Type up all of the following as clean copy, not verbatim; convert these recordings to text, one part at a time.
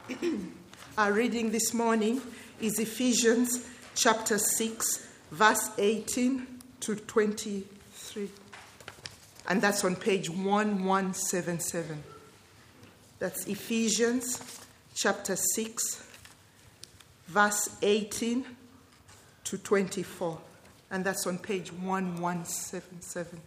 Our reading this morning is Ephesians chapter 6, verse 18 to 23. And that's on page 1177. That's Ephesians chapter 6, verse 18 to 24. And that's on page 1177.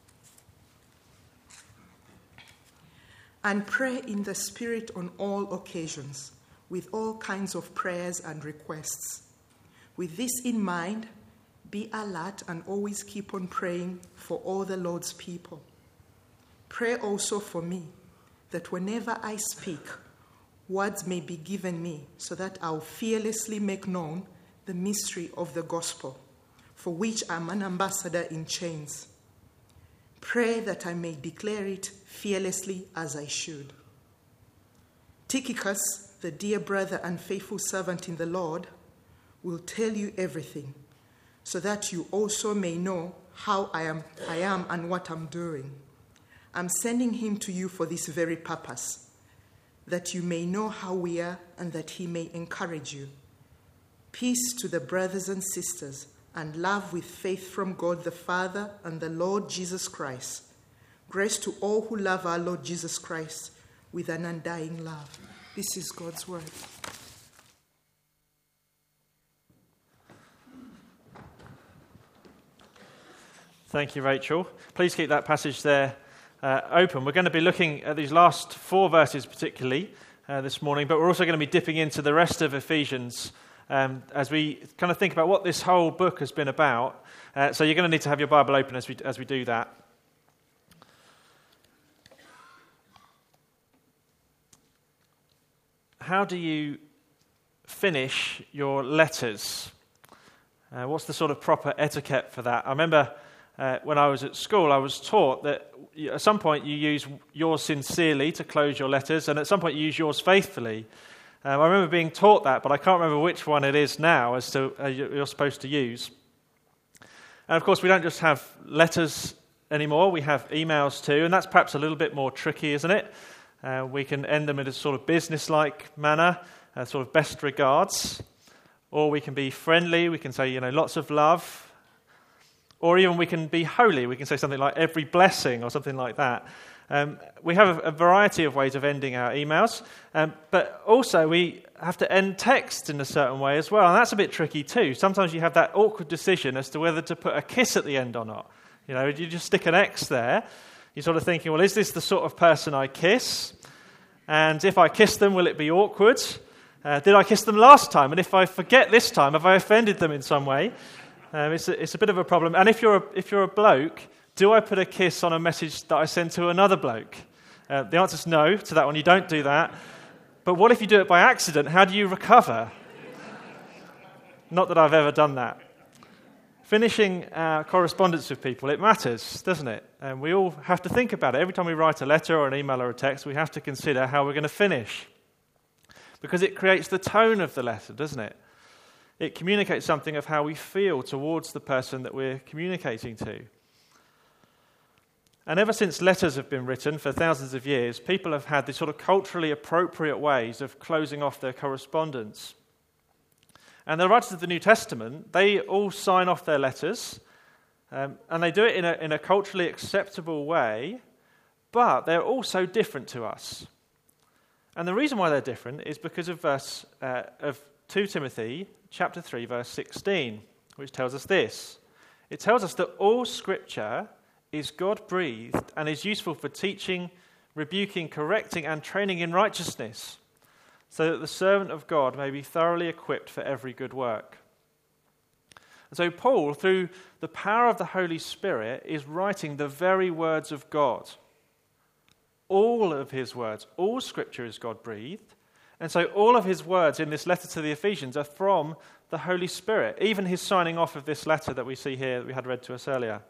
And pray in the Spirit on all occasions, with all kinds of prayers and requests. With this in mind, be alert and always keep on praying for all the Lord's people. Pray also for me, that whenever I speak, words may be given me, so that I'll fearlessly make known the mystery of the gospel, for which I'm an ambassador in chains. Pray that I may declare it fearlessly as I should. Tychicus, the dear brother and faithful servant in the Lord, will tell you everything, so that you also may know how I am and what I'm doing. I'm sending him to you for this very purpose, that you may know how we are and that he may encourage you. Peace to the brothers and sisters, and love with faith from God the Father and the Lord Jesus Christ. Grace to all who love our Lord Jesus Christ with an undying love. This is God's word. Thank you, Rachel. Please keep that passage there open. We're going to be looking at these last four verses particularly this morning, but we're also going to be dipping into the rest of Ephesians as we kind of think about what this whole book has been about. So you're going to need to have your Bible open as we do that. How do you finish your letters? What's the sort of proper etiquette for that? I remember when I was at school, I was taught that at some point you use yours sincerely to close your letters, and at some point you use yours faithfully. I remember being taught that, but I can't remember which one it is now as to you're supposed to use. And of course, we don't just have letters anymore, we have emails too, and that's perhaps a little bit more tricky, isn't it? We can end them in a sort of business-like manner, sort of best regards, or we can be friendly, we can say, lots of love, or even we can be holy, we can say something like every blessing or something like that. We have a variety of ways of ending our emails, but also we have to end text in a certain way as well, and that's a bit tricky too. Sometimes you have that awkward decision as to whether to put a kiss at the end or not. You just stick an X there. You're sort of thinking, well, is this the sort of person I kiss? And if I kiss them, will it be awkward? Did I kiss them last time? And if I forget this time, have I offended them in some way? It's a bit of a problem. And if you're a bloke, do I put a kiss on a message that I send to another bloke? The answer is no to that one. You don't do that. But what if you do it by accident? How do you recover? Not that I've ever done that. Finishing our correspondence with people, it matters, doesn't it? And we all have to think about it. Every time we write a letter or an email or a text, we have to consider how we're going to finish. Because it creates the tone of the letter, doesn't it? It communicates something of how we feel towards the person that we're communicating to. And ever since letters have been written for thousands of years, people have had these sort of culturally appropriate ways of closing off their correspondence. And the writers of the New Testament, they all sign off their letters, and they do it in a culturally acceptable way, but they're also different to us. And the reason why they're different is because of verse of 2 Timothy chapter 3, verse 16, which tells us this. It tells us that all Scripture is God-breathed and is useful for teaching, rebuking, correcting, and training in righteousness, so that the servant of God may be thoroughly equipped for every good work. And so Paul, through the power of the Holy Spirit, is writing the very words of God. All of his words, all Scripture is God-breathed, and so all of his words in this letter to the Ephesians are from the Holy Spirit, even his signing off of this letter that we see here, that we had read to us earlier.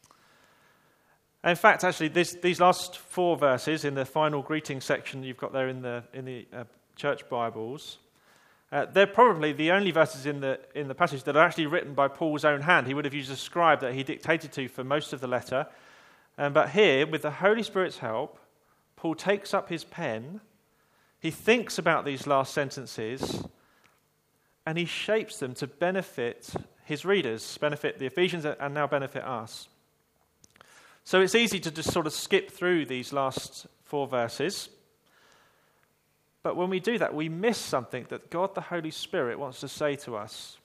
In fact, actually, these last four verses in the final greeting section you've got there in the church Bibles, they're probably the only verses in the passage that are actually written by Paul's own hand. He would have used a scribe that he dictated to for most of the letter. But here, with the Holy Spirit's help, Paul takes up his pen, He thinks about these last sentences and he shapes them to benefit his readers, benefit the Ephesians and now benefit us. So it's easy to just sort of skip through these last 4 verses. But when we do that, we miss something that God the Holy Spirit wants to say to us.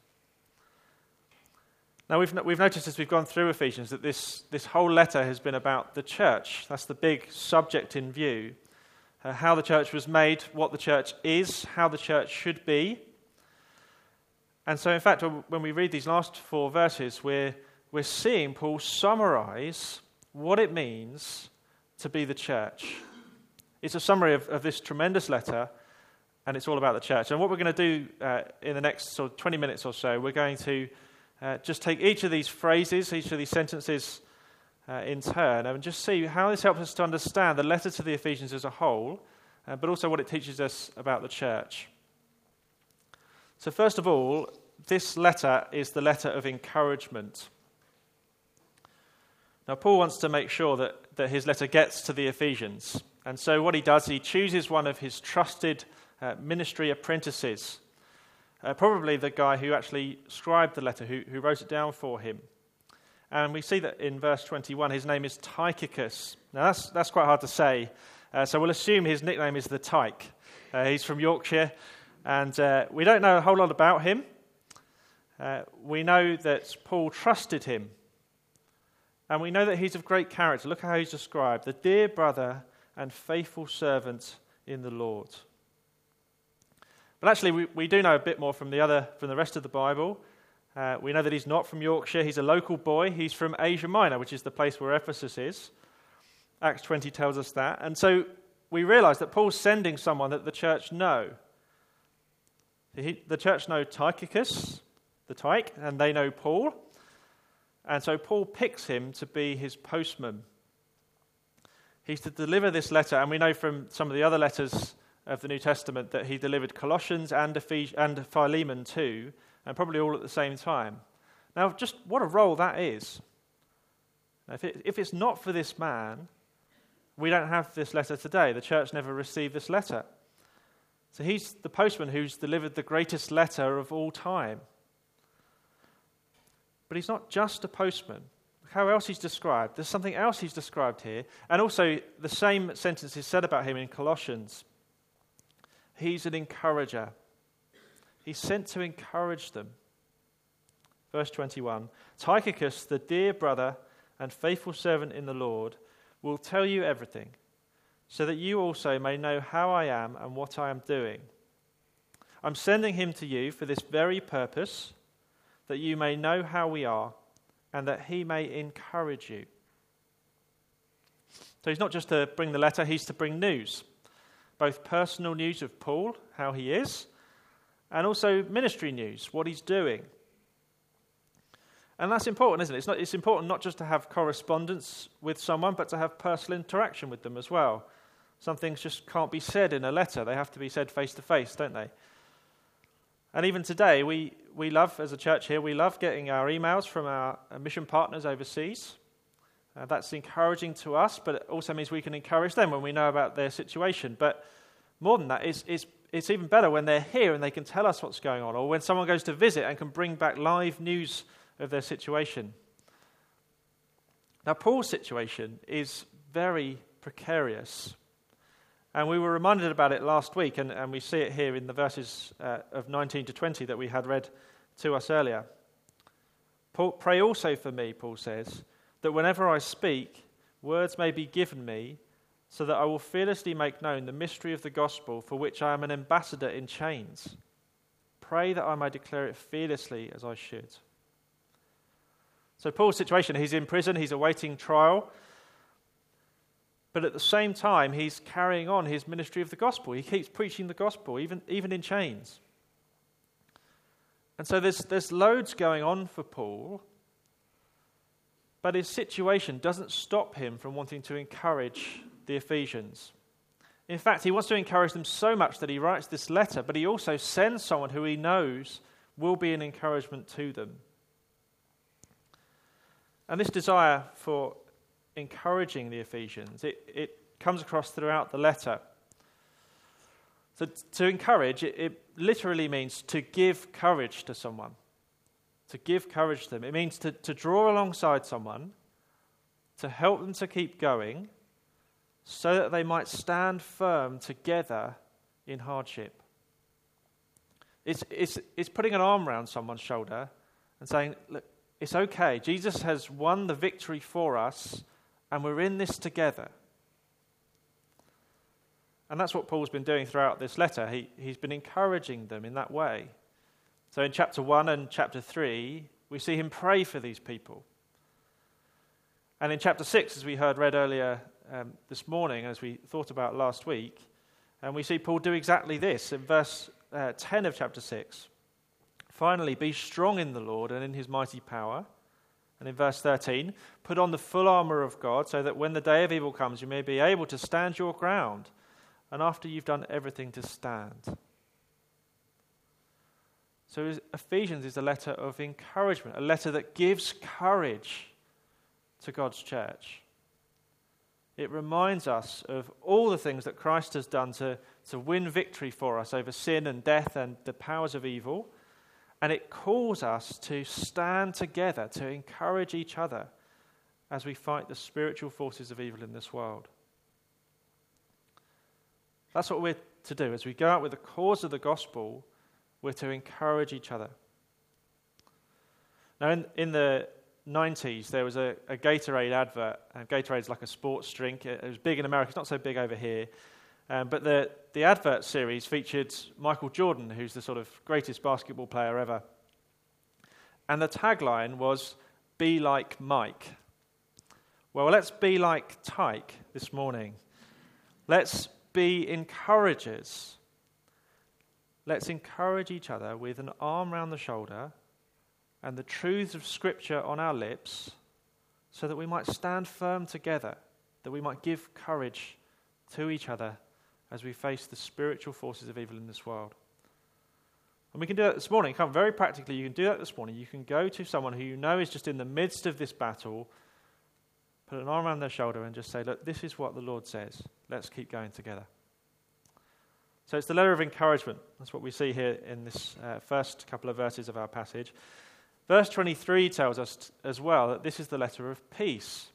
Now, we've noticed as we've gone through Ephesians that this whole letter has been about the church. That's the big subject in view. How the church was made, what the church is, how the church should be. And so, in fact, when we read these last 4 verses, we're seeing Paul summarize what it means to be the church. It's a summary of this tremendous letter, and it's all about the church. And what we're going to do in the next sort of 20 minutes or so, we're going to just take each of these phrases, each of these sentences in turn, and just see how this helps us to understand the letter to the Ephesians as a whole, but also what it teaches us about the church. So first of all, this letter is the letter of encouragement. Now, Paul wants to make sure that his letter gets to the Ephesians. And so what he does, he chooses one of his trusted ministry apprentices, probably the guy who actually scribed the letter, who wrote it down for him. And we see that in verse 21, his name is Tychicus. Now, that's quite hard to say, so we'll assume his nickname is the Tyke. He's from Yorkshire, and we don't know a whole lot about him. We know that Paul trusted him, and we know that he's of great character. Look how he's described: the dear brother and faithful servant in the Lord. But actually, we do know a bit more from the rest of the Bible. We know that he's not from Yorkshire. He's a local boy. He's from Asia Minor, which is the place where Ephesus is. Acts 20 tells us that. And so we realize that Paul's sending someone that the church know. The church know Tychicus, the Tyke, and they know Paul. And so Paul picks him to be his postman. He's to deliver this letter, and we know from some of the other letters of the New Testament that he delivered Colossians and Philemon too, and probably all at the same time. Now, just what a role that is. If it's not for this man, we don't have this letter today. The church never received this letter. So he's the postman who's delivered the greatest letter of all time. But he's not just a postman. How else he's described? There's something else he's described here. And also the same sentence is said about him in Colossians. He's an encourager. He's sent to encourage them. Verse 21, Tychicus, the dear brother and faithful servant in the Lord, will tell you everything, so that you also may know how I am and what I am doing. I'm sending him to you for this very purpose, that you may know how we are, and that he may encourage you. So he's not just to bring the letter, he's to bring news. Both personal news of Paul, how he is, and also ministry news, what he's doing. And that's important, isn't it? It's important not just to have correspondence with someone, but to have personal interaction with them as well. Some things just can't be said in a letter. They have to be said face to face, don't they? And even today, we love, as a church here, we love getting our emails from our mission partners overseas. That's encouraging to us, but it also means we can encourage them when we know about their situation. But more than that, it's even better when they're here and they can tell us what's going on, or when someone goes to visit and can bring back live news of their situation. Now, Paul's situation is very precarious. And we were reminded about it last week, and we see it here in the verses of 19 to 20 that we had read to us earlier. Pray also for me, Paul says, that whenever I speak, words may be given me, so that I will fearlessly make known the mystery of the gospel, for which I am an ambassador in chains. Pray that I may declare it fearlessly as I should. So Paul's situation, he's in prison, he's awaiting trial, but at the same time, he's carrying on his ministry of the gospel. He keeps preaching the gospel, even in chains. And so there's loads going on for Paul, but his situation doesn't stop him from wanting to encourage the Ephesians. In fact, he wants to encourage them so much that he writes this letter, but he also sends someone who he knows will be an encouragement to them. And this desire for encouraging the Ephesians, it comes across throughout the letter. So to encourage, it literally means to give courage to someone. To give courage to them. It means to draw alongside someone, to help them to keep going, so that they might stand firm together in hardship. It's putting an arm around someone's shoulder and saying, look, it's okay. Jesus has won the victory for us, and we're in this together. And that's what Paul's been doing throughout this letter. He's been encouraging them in that way. So in chapter 1 and chapter 3, we see him pray for these people. And in chapter 6, as we read earlier this morning, as we thought about last week, and we see Paul do exactly this in verse 10 of chapter 6. Finally, be strong in the Lord and in his mighty power. And in verse 13, put on the full armour of God, so that when the day of evil comes, you may be able to stand your ground, and after you've done everything, to stand. So Ephesians is a letter of encouragement, a letter that gives courage to God's church. It reminds us of all the things that Christ has done to win victory for us over sin and death and the powers of evil. And it calls us to stand together, to encourage each other as we fight the spiritual forces of evil in this world. That's what we're to do. As we go out with the cause of the gospel, we're to encourage each other. Now, in the 90s, there was a Gatorade advert. And Gatorade's like a sports drink. It was big in America. It's not so big over here. But the advert series featured Michael Jordan, who's the sort of greatest basketball player ever. And the tagline was, "Be like Mike." Well, let's be like Tyke this morning. Let's be encouragers. Let's encourage each other with an arm round the shoulder and the truths of Scripture on our lips, so that we might stand firm together, that we might give courage to each other as we face the spiritual forces of evil in this world. And we can do that this morning. Come very practically, you can do that this morning. You can go to someone who you know is just in the midst of this battle, put an arm around their shoulder and just say, look, this is what the Lord says. Let's keep going together. So it's the letter of encouragement. That's what we see here in this first couple of verses of our passage. Verse 23 tells us as well that this is the letter of peace.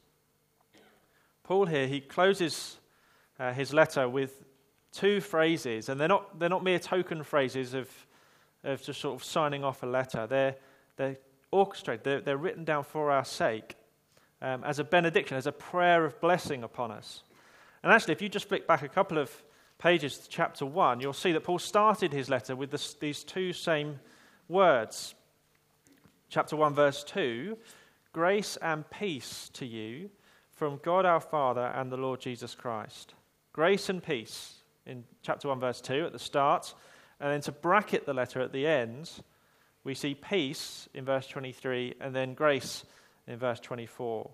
Paul here, he closes his letter with two phrases, and they're not mere token phrases of just sort of signing off a letter. They're orchestrated. They're written down for our sake as a benediction, as a prayer of blessing upon us. And actually, if you just flick back a couple of pages to chapter 1, you'll see that Paul started his letter with these two same words. Chapter 1, verse 2, grace and peace to you from God our Father and the Lord Jesus Christ. Grace and peace in chapter 1, verse 2 at the start, and then to bracket the letter at the end, we see peace in verse 23 and then grace in verse 24.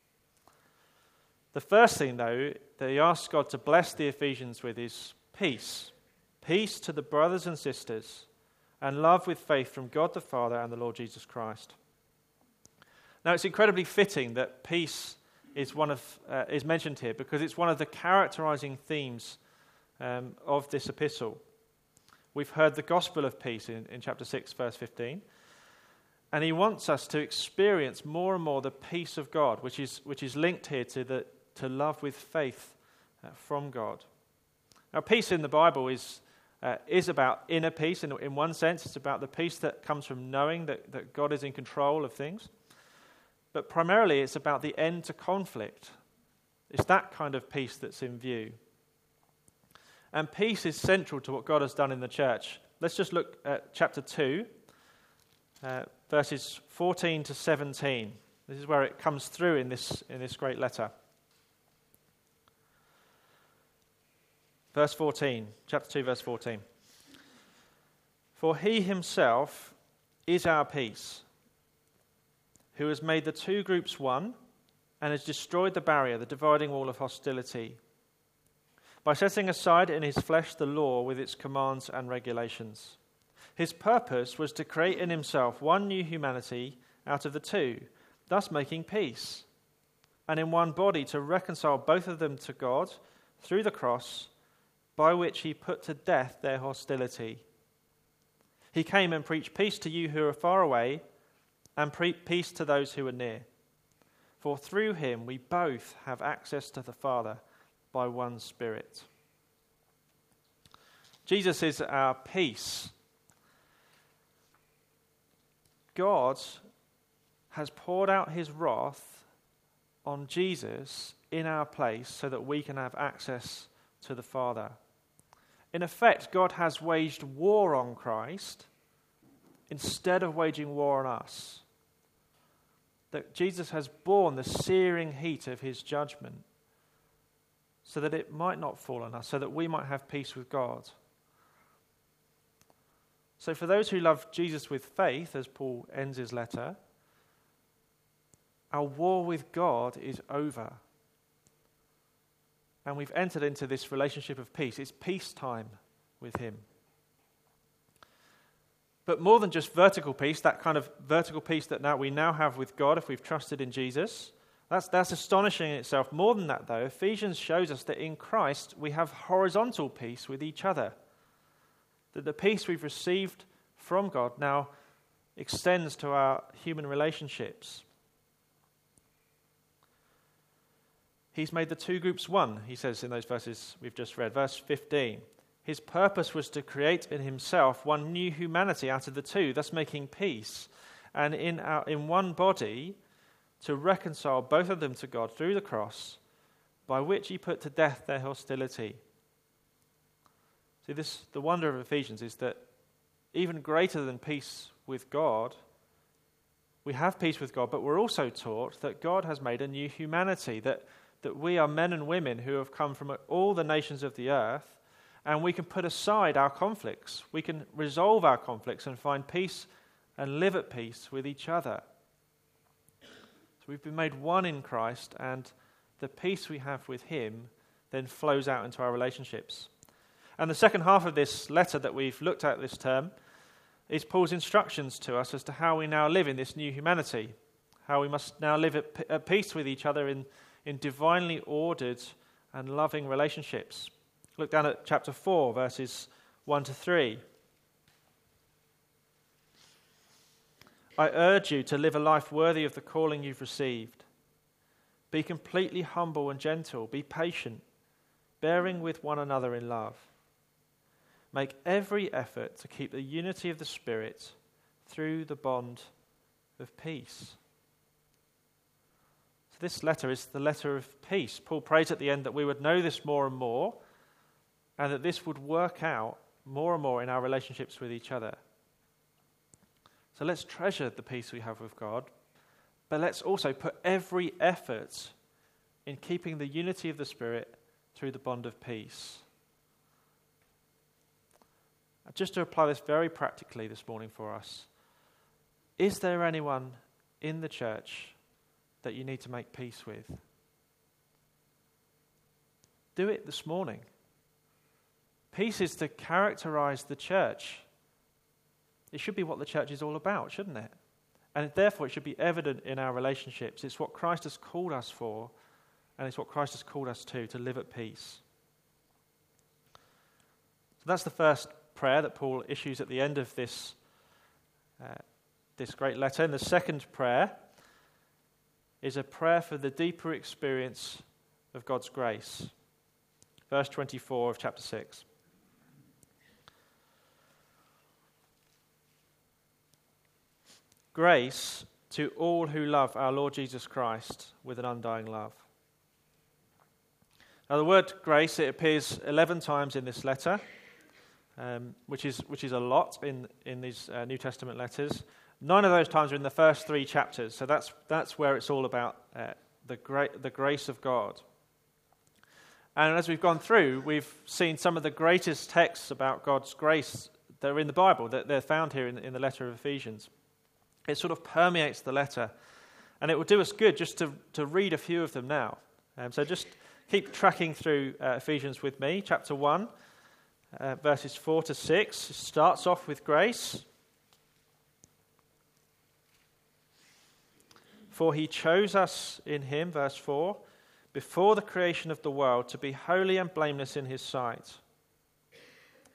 The first thing, though, that he asks God to bless the Ephesians with is peace. Peace to the brothers and sisters, and love with faith from God the Father and the Lord Jesus Christ. Now, it's incredibly fitting that peace is mentioned here, because it's one of the characterizing themes of this epistle. We've heard the gospel of peace in chapter 6, verse 15. And he wants us to experience more and more the peace of God, which is linked here to love with faith from God. Now, peace in the Bible is about inner peace. In one sense, it's about the peace that comes from knowing that God is in control of things. But primarily, it's about the end to conflict. It's that kind of peace that's in view. And peace is central to what God has done in the church. Let's just look at chapter 2, verses 14 to 17. This is where it comes through in this great letter. Verse 14, chapter 2, verse 14. For he himself is our peace, who has made the two groups one and has destroyed the barrier, the dividing wall of hostility, by setting aside in his flesh the law with its commands and regulations. His purpose was to create in himself one new humanity out of the two, thus making peace, and in one body to reconcile both of them to God through the cross, by which he put to death their hostility. He came and preached peace to you who are far away, and peace to those who are near. For through him we both have access to the Father by one Spirit. Jesus is our peace. God has poured out his wrath on Jesus in our place so that we can have access to the Father. In effect, God has waged war on Christ instead of waging war on us. That Jesus has borne the searing heat of his judgment so that it might not fall on us, so that we might have peace with God. So for those who love Jesus with faith, as Paul ends his letter, our war with God is over. And we've entered into this relationship of peace. It's peacetime with him. But more than just vertical peace, that kind of vertical peace that we now have with God if we've trusted in Jesus, that's astonishing in itself. More than that, though, Ephesians shows us that in Christ we have horizontal peace with each other. That the peace we've received from God now extends to our human relationships. He's made the two groups one, he says in those verses we've just read. Verse 15. His purpose was to create in himself one new humanity out of the two, thus making peace, and in one body to reconcile both of them to God through the cross, by which he put to death their hostility. See, the wonder of Ephesians is that even greater than peace with God, we have peace with God, but we're also taught that God has made a new humanity, that we are men and women who have come from all the nations of the earth, and we can put aside our conflicts. We can resolve our conflicts and find peace and live at peace with each other. So we've been made one in Christ, and the peace we have with him then flows out into our relationships. And the second half of this letter that we've looked at this term is Paul's instructions to us as to how we now live in this new humanity, how we must now live at peace with each other in divinely ordered and loving relationships. Look down at chapter 4, verses 1 to 3. I urge you to live a life worthy of the calling you've received. Be completely humble and gentle. Be patient, bearing with one another in love. Make every effort to keep the unity of the Spirit through the bond of peace. So this letter is the letter of peace. Paul prays at the end that we would know this more and more, and that this would work out more and more in our relationships with each other. So let's treasure the peace we have with God, but let's also put every effort in keeping the unity of the Spirit through the bond of peace. Just to apply this very practically this morning for us, is there anyone in the church that you need to make peace with? Do it this morning. Peace is to characterize the church. It should be what the church is all about, shouldn't it? And therefore it should be evident in our relationships. It's what Christ has called us for, and it's what Christ has called us to live at peace. So that's the first prayer that Paul issues at the end of this great letter. And the second prayer is a prayer for the deeper experience of God's grace. Verse 24 of chapter 6. Grace to all who love our Lord Jesus Christ with an undying love. Now the word grace, it appears 11 times in this letter, which is a lot in these New Testament letters. 9 of those times are in the first 3 chapters, so that's where it's all about the grace of God. And as we've gone through, we've seen some of the greatest texts about God's grace that are in the Bible, that they're found here in the letter of Ephesians. It sort of permeates the letter, and it will do us good just to read a few of them now. So just keep tracking through Ephesians with me. Chapter 1, verses 4 to 6, starts off with grace. For he chose us in him, verse 4, before the creation of the world, to be holy and blameless in his sight.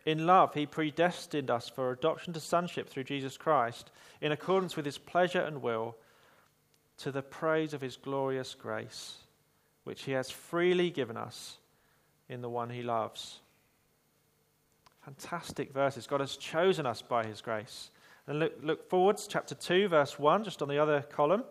In love, he predestined us for adoption to sonship through Jesus Christ, in accordance with his pleasure and will, to the praise of his glorious grace, which he has freely given us in the one he loves. Fantastic verses. God has chosen us by his grace. And look forwards, chapter 2, verse 1, just on the other column.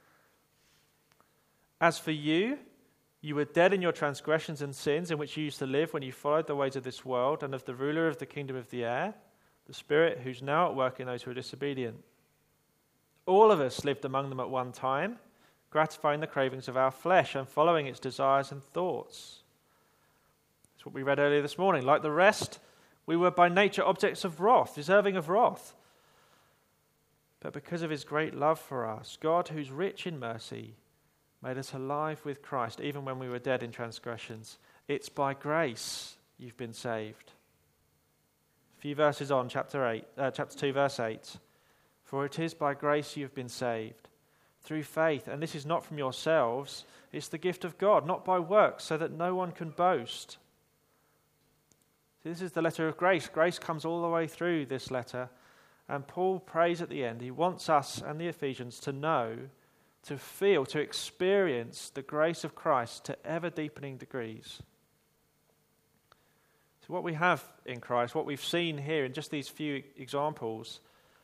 As for you, you were dead in your transgressions and sins in which you used to live when you followed the ways of this world and of the ruler of the kingdom of the air, the Spirit who's now at work in those who are disobedient. All of us lived among them at one time, gratifying the cravings of our flesh and following its desires and thoughts. That's what we read earlier this morning. Like the rest, we were by nature objects of wrath, deserving of wrath. But because of his great love for us, God, who's rich in mercy, made us alive with Christ, even when we were dead in transgressions. It's by grace you've been saved. A few verses on, chapter 2, verse 8. For it is by grace you've been saved, through faith, and this is not from yourselves, it's the gift of God, not by works, so that no one can boast. This is the letter of grace. Grace comes all the way through this letter, and Paul prays at the end. He wants us and the Ephesians to know, to feel, to experience the grace of Christ to ever-deepening degrees. So what we have in Christ, what we've seen here in just these few examples,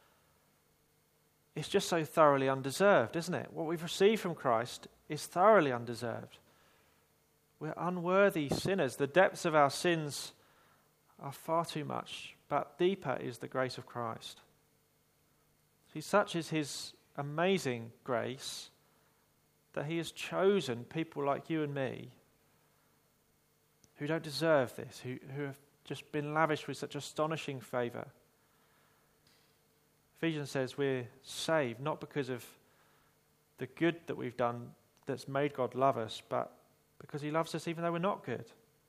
it's just so thoroughly undeserved, isn't it? What we've received from Christ is thoroughly undeserved. We're unworthy sinners. The depths of our sins are far too much, but deeper is the grace of Christ. See, such is his amazing grace that he has chosen people like you and me who don't deserve this, who have just been lavished with such astonishing favour. Ephesians says we're saved not because of the good that we've done that's made God love us, but because he loves us even though we're not good.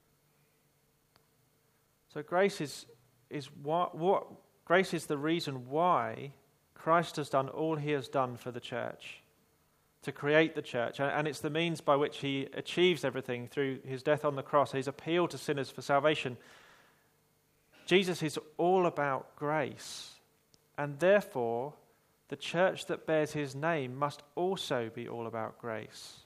So grace is what grace is the reason why Christ has done all he has done for the church, to create the church, and it's the means by which he achieves everything through his death on the cross, his appeal to sinners for salvation. Jesus is all about grace, and therefore the church that bears his name must also be all about grace.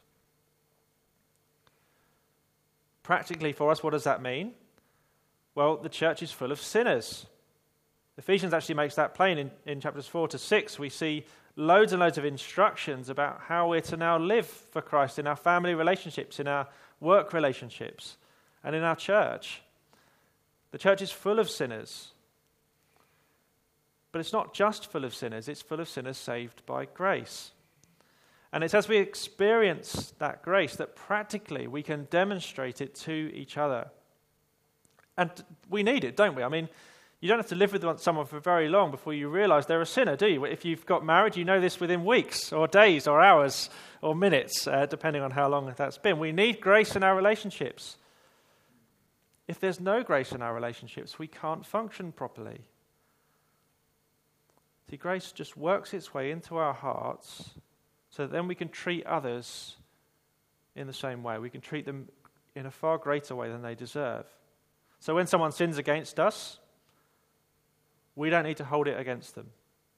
Practically for us, what does that mean? Well, the church is full of sinners. Ephesians actually makes that plain in chapters 4 to 6. We see loads and loads of instructions about how we're to now live for Christ in our family relationships, in our work relationships, and in our church. The church is full of sinners. But it's not just full of sinners, it's full of sinners saved by grace. And it's as we experience that grace that practically we can demonstrate it to each other. And we need it, don't we? I mean, you don't have to live with someone for very long before you realize they're a sinner, do you? If you've got married, you know this within weeks or days or hours or minutes, depending on how long that's been. We need grace in our relationships. If there's no grace in our relationships, we can't function properly. See, grace just works its way into our hearts so that then we can treat others in the same way. We can treat them in a far greater way than they deserve. So when someone sins against us, we don't need to hold it against them.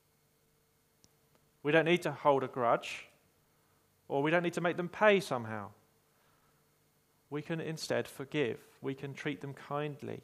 We don't need to hold a grudge, or we don't need to make them pay somehow. We can instead forgive. We can treat them kindly.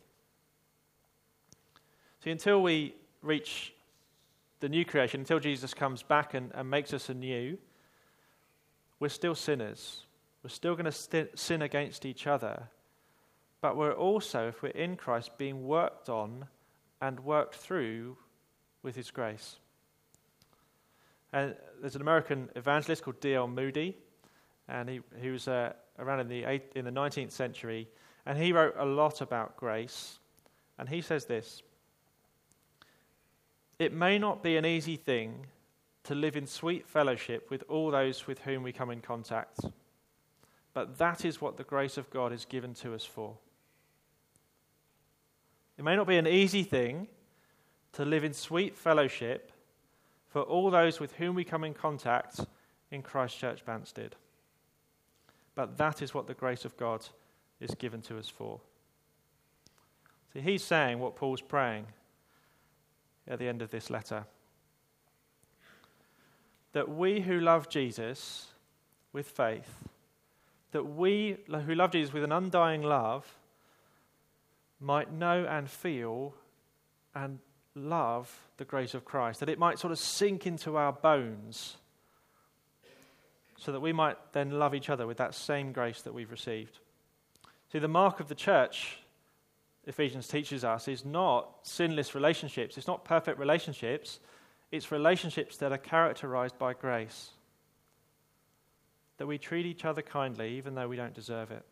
See, until we reach the new creation, until Jesus comes back and makes us anew, we're still sinners. We're still going to sin against each other. But we're also, if we're in Christ, being worked on and worked through with his grace. And there's an American evangelist called D.L. Moody, and he was around in the 19th century, and he wrote a lot about grace. And he says this: "It may not be an easy thing to live in sweet fellowship with all those with whom we come in contact, but that is what the grace of God is given to us for." It may not be an easy thing to live in sweet fellowship for all those with whom we come in contact in Christ Church Banstead, but that is what the grace of God is given to us for. See, he's saying what Paul's praying at the end of this letter. That we who love Jesus with faith, that we who love Jesus with an undying love might know and feel and love the grace of Christ, that it might sort of sink into our bones so that we might then love each other with that same grace that we've received. See, the mark of the church, Ephesians teaches us, is not sinless relationships, it's not perfect relationships, it's relationships that are characterized by grace. That we treat each other kindly even though we don't deserve it.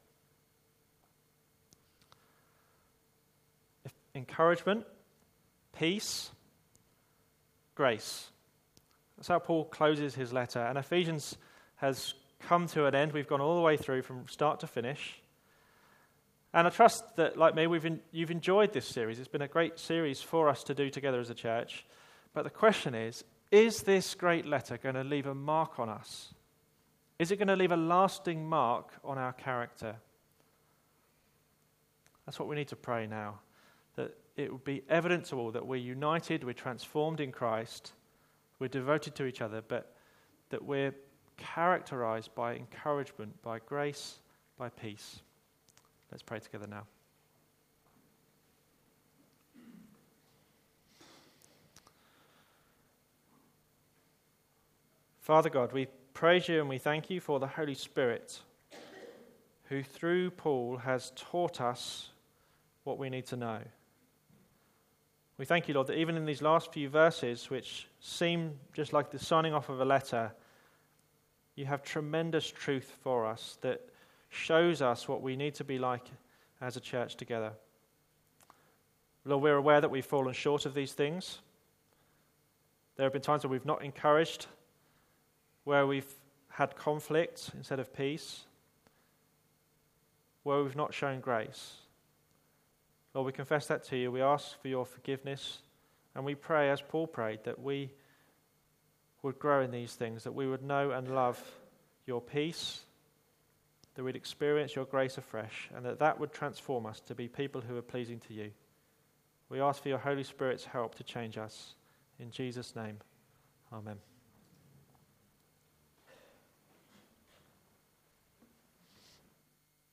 Encouragement, peace, grace. That's how Paul closes his letter. And Ephesians has come to an end. We've gone all the way through from start to finish. And I trust that, like me, you've enjoyed this series. It's been a great series for us to do together as a church. But the question is this great letter going to leave a mark on us? Is it going to leave a lasting mark on our character? That's what we need to pray now. That it will be evident to all that we're united, we're transformed in Christ, we're devoted to each other, but that we're characterized by encouragement, by grace, by peace. Let's pray together now. Father God, we praise you and we thank you for the Holy Spirit, who through Paul has taught us what we need to know. We thank you, Lord, that even in these last few verses, which seem just like the signing off of a letter, you have tremendous truth for us that shows us what we need to be like as a church together. Lord, we're aware that we've fallen short of these things. There have been times where we've not encouraged, where we've had conflict instead of peace, where we've not shown grace. Lord, we confess that to you. We ask for your forgiveness, and we pray, as Paul prayed, that we would grow in these things, that we would know and love your peace, that we'd experience your grace afresh, and that would transform us to be people who are pleasing to you. We ask for your Holy Spirit's help to change us. In Jesus' name, amen.